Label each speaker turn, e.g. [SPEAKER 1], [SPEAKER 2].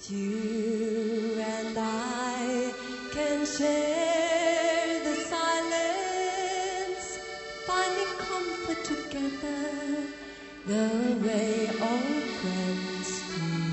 [SPEAKER 1] You and I can share the silence, finding comfort together, the way old friends do.